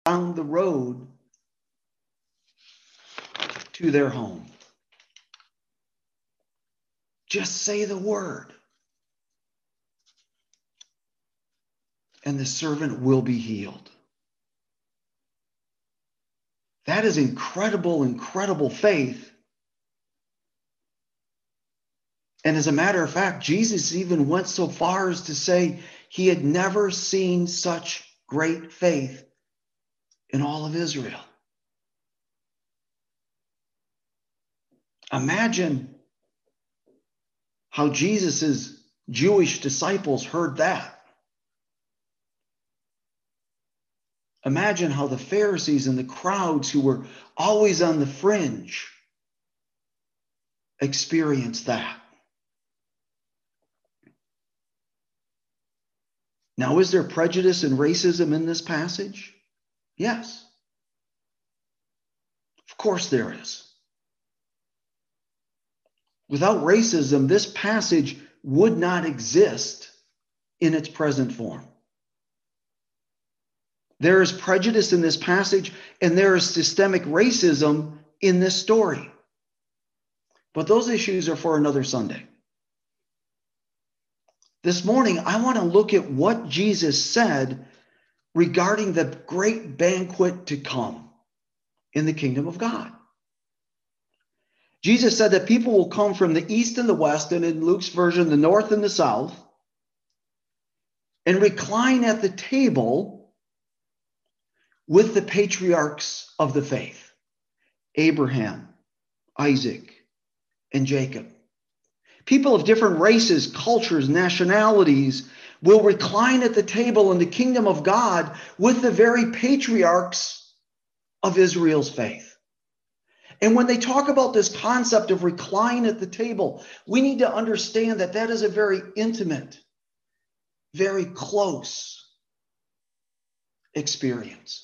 down the road to their home. Just say the word, and the servant will be healed. That is incredible, incredible faith. And as a matter of fact, Jesus even went so far as to say he had never seen such great faith in all of Israel. Imagine how Jesus' Jewish disciples heard that. Imagine how the Pharisees and the crowds who were always on the fringe experienced that. Now, is there prejudice and racism in this passage? Yes. Of course there is. Without racism, this passage would not exist in its present form. There is prejudice in this passage, and there is systemic racism in this story. But those issues are for another Sunday. This morning, I want to look at what Jesus said regarding the great banquet to come in the kingdom of God. Jesus said that people will come from the east and the west, and in Luke's version, the north and the south, and recline at the table with the patriarchs of the faith, Abraham, Isaac, and Jacob. People of different races, cultures, nationalities will recline at the table in the kingdom of God with the very patriarchs of Israel's faith. And when they talk about this concept of recline at the table, we need to understand that that is a very intimate, very close experience.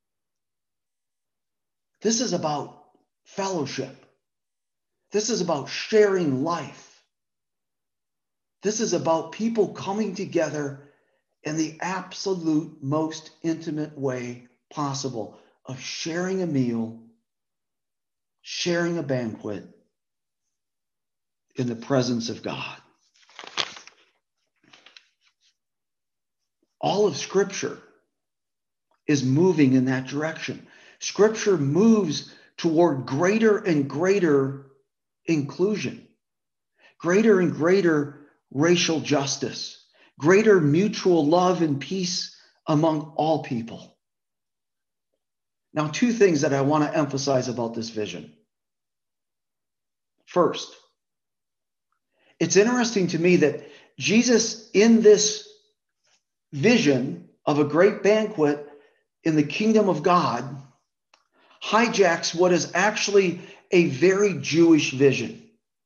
This is about fellowship. This is about sharing life. This is about people coming together in the absolute most intimate way possible of sharing a meal, sharing a banquet in the presence of God. All of Scripture is moving in that direction. Scripture moves toward greater and greater inclusion, greater and greater racial justice, greater mutual love and peace among all people. Now, two things that I want to emphasize about this vision. First, it's interesting to me that Jesus, in this vision of a great banquet in the kingdom of God, hijacks what is actually a very Jewish vision.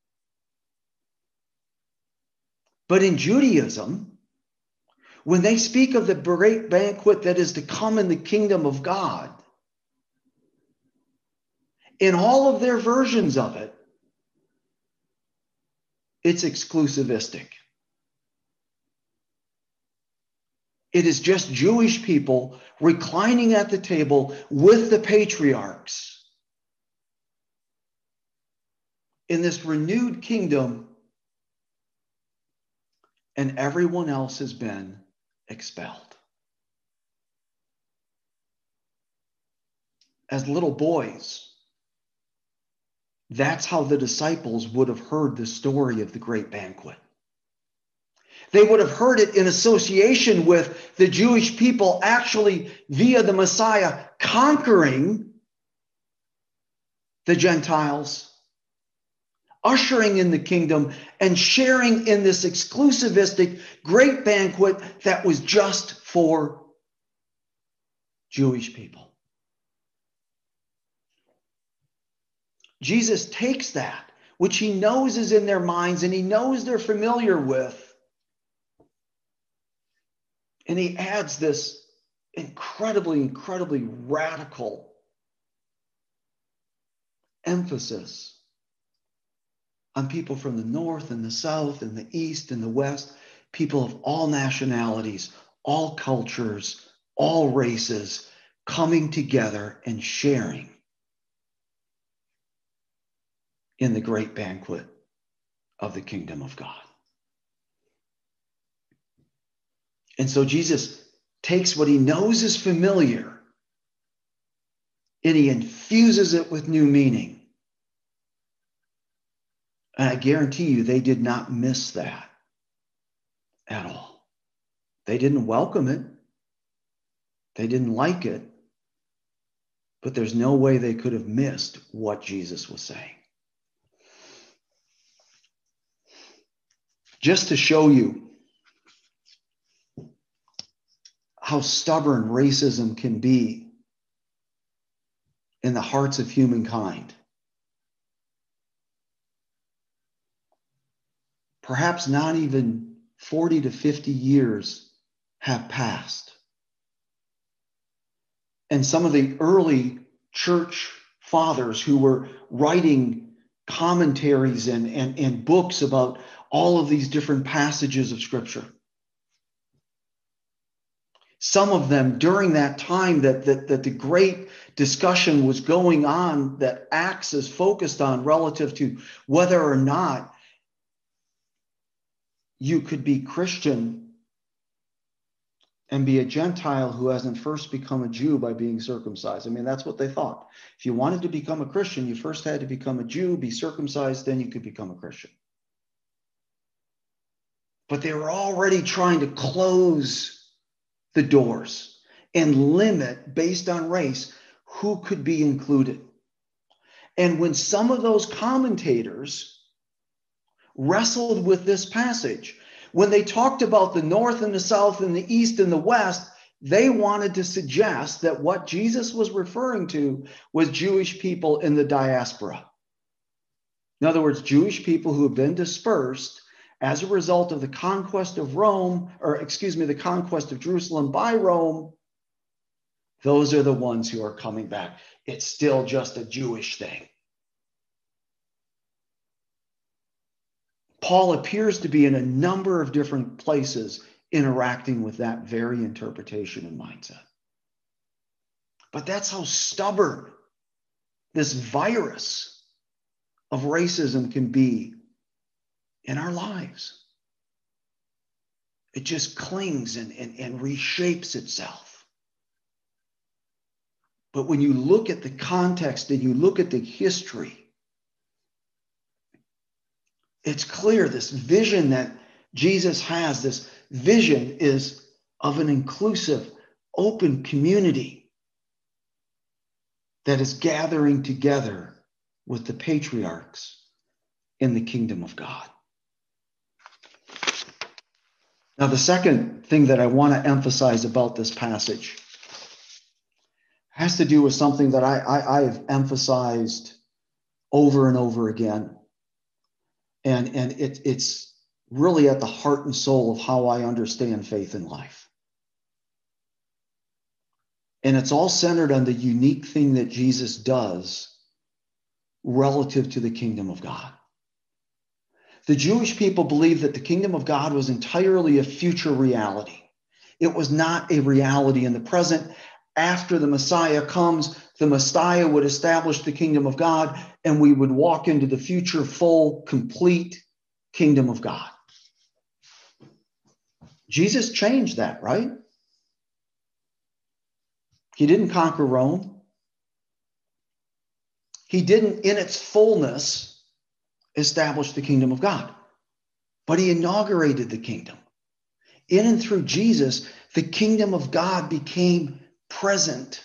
But in Judaism, when they speak of the great banquet that is to come in the kingdom of God, in all of their versions of it, it's exclusivistic. It is just Jewish people reclining at the table with the patriarchs in this renewed kingdom, and everyone else has been expelled. As little boys, that's how the disciples would have heard the story of the great banquet. They would have heard it in association with the Jewish people actually, via the Messiah, conquering the Gentiles, ushering in the kingdom, and sharing in this exclusivistic great banquet that was just for Jewish people. Jesus takes that, which he knows is in their minds and he knows they're familiar with, and he adds this incredibly, incredibly radical emphasis on people from the north and the south and the east and the west, people of all nationalities, all cultures, all races, coming together and sharing in the great banquet of the kingdom of God. And so Jesus takes what he knows is familiar and he infuses it with new meaning. And I guarantee you, they did not miss that at all. They didn't welcome it. They didn't like it. But there's no way they could have missed what Jesus was saying. Just to show you how stubborn racism can be in the hearts of humankind. Perhaps not even 40 to 50 years have passed. And some of the early church fathers who were writing commentaries and books about all of these different passages of Scripture. Some of them during that time that the great discussion was going on that Acts is focused on relative to whether or not you could be Christian and be a Gentile who hasn't first become a Jew by being circumcised. I mean, that's what they thought. If you wanted to become a Christian, you first had to become a Jew, be circumcised, then you could become a Christian. But they were already trying to close the doors and limit, based on race, who could be included. And when some of those commentators wrestled with this passage, when they talked about the north and the south and the east and the west, they wanted to suggest that what Jesus was referring to was Jewish people in the diaspora. In other words, Jewish people who have been dispersed as a result of the conquest of the conquest of Jerusalem by Rome. Those are the ones who are coming back. It's still just a Jewish thing. Paul appears to be in a number of different places interacting with that very interpretation and mindset. But that's how stubborn this virus of racism can be in our lives. It just clings and reshapes itself. But when you look at the context and you look at the history, it's clear this vision that Jesus has, this vision is of an inclusive, open community that is gathering together with the patriarchs in the kingdom of God. Now, the second thing that I want to emphasize about this passage has to do with something that I have emphasized over and over again. And it's really at the heart and soul of how I understand faith in life. And it's all centered on the unique thing that Jesus does relative to the kingdom of God. The Jewish people believed that the kingdom of God was entirely a future reality. It was not a reality in the present. After the Messiah comes, the Messiah would establish the kingdom of God, and we would walk into the future, full, complete kingdom of God. Jesus changed that, right? He didn't conquer Rome. He didn't, in its fullness, establish the kingdom of God. But he inaugurated the kingdom. In and through Jesus, the kingdom of God became present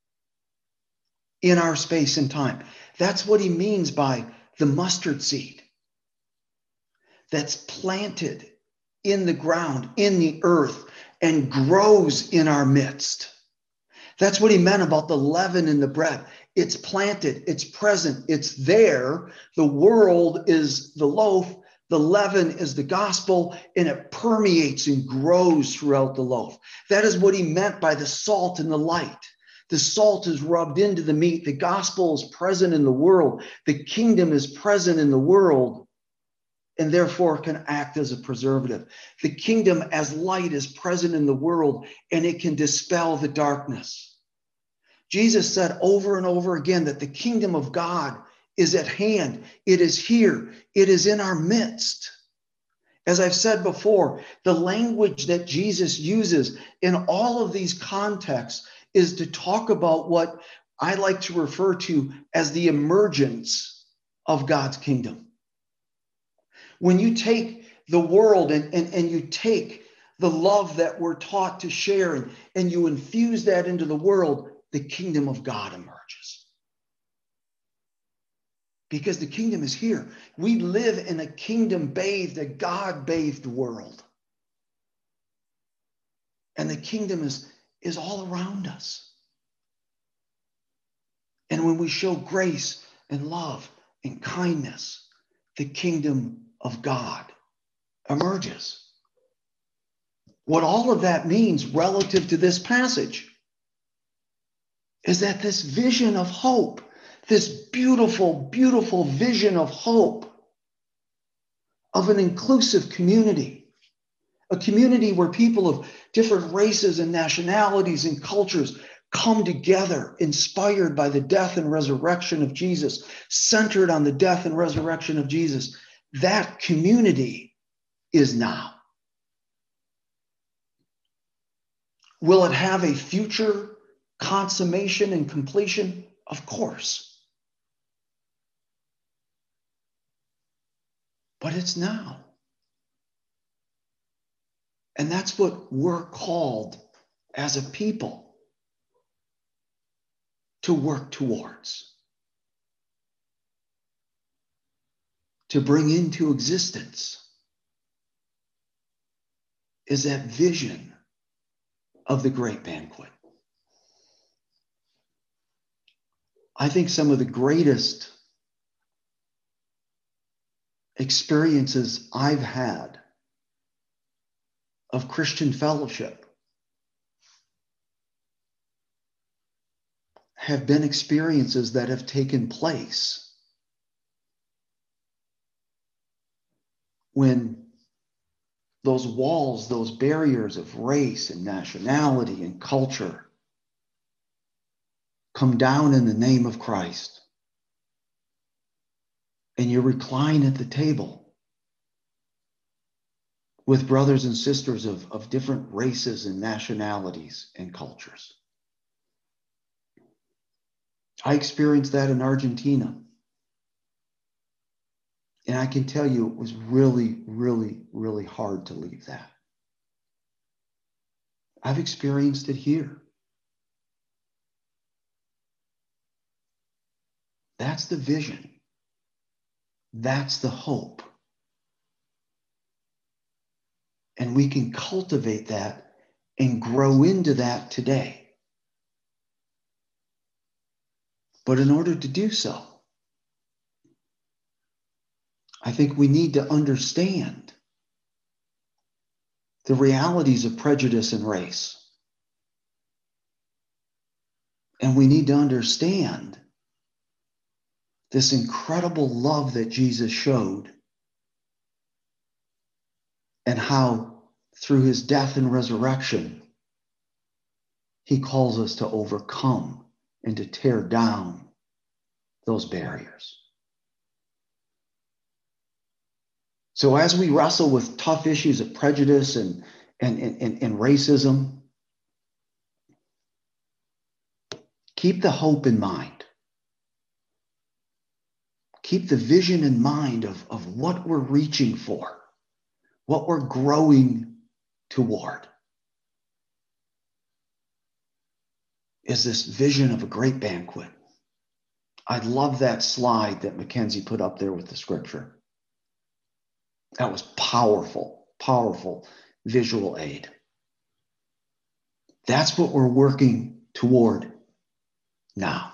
in our space and time. That's what he means by the mustard seed that's planted in the ground, in the earth, and grows in our midst. That's what he meant about the leaven in the bread. It's planted, it's present, it's there. The world is the loaf, the leaven is the gospel, and it permeates and grows throughout the loaf. That is what he meant by the salt and the light. The salt is rubbed into the meat. The gospel is present in the world. The kingdom is present in the world, and therefore can act as a preservative. The kingdom as light is present in the world, and it can dispel the darkness. Jesus said over and over again that the kingdom of God is at hand. It is here. It is in our midst. As I've said before, the language that Jesus uses in all of these contexts is to talk about what I like to refer to as the emergence of God's kingdom. When you take the world and you take the love that we're taught to share and you infuse that into the world, the kingdom of God emerges. Because the kingdom is here. We live in a kingdom-bathed, a God-bathed world. And the kingdom is all around us. And when we show grace and love and kindness, the kingdom of God emerges. What all of that means relative to this passage is that this vision of hope, this beautiful, beautiful vision of hope, of an inclusive community, a community where people of different races and nationalities and cultures come together, inspired by the death and resurrection of Jesus, centered on the death and resurrection of Jesus. That community is now. Will it have a future consummation and completion? Of course. But it's now. And that's what we're called as a people to work towards, to bring into existence, is that vision of the great banquet. I think some of the greatest experiences I've had of Christian fellowship have been experiences that have taken place when those walls, those barriers of race and nationality and culture come down in the name of Christ. And you recline at the table with brothers and sisters of different races and nationalities and cultures. I experienced that in Argentina. And I can tell you it was really, really, really hard to leave that. I've experienced it here. That's the vision. That's the hope. And we can cultivate that and grow into that today. But in order to do so, I think we need to understand the realities of prejudice and race. And we need to understand this incredible love that Jesus showed and how through his death and resurrection, he calls us to overcome and to tear down those barriers. So as we wrestle with tough issues of prejudice and racism, keep the hope in mind. Keep the vision in mind of what we're reaching for, what we're growing toward. Is this vision of a great banquet. I love that slide that Mackenzie put up there with the scripture. That was powerful, powerful visual aid. That's what we're working toward now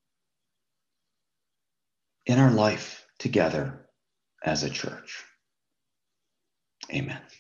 in our life together as a church. Amen.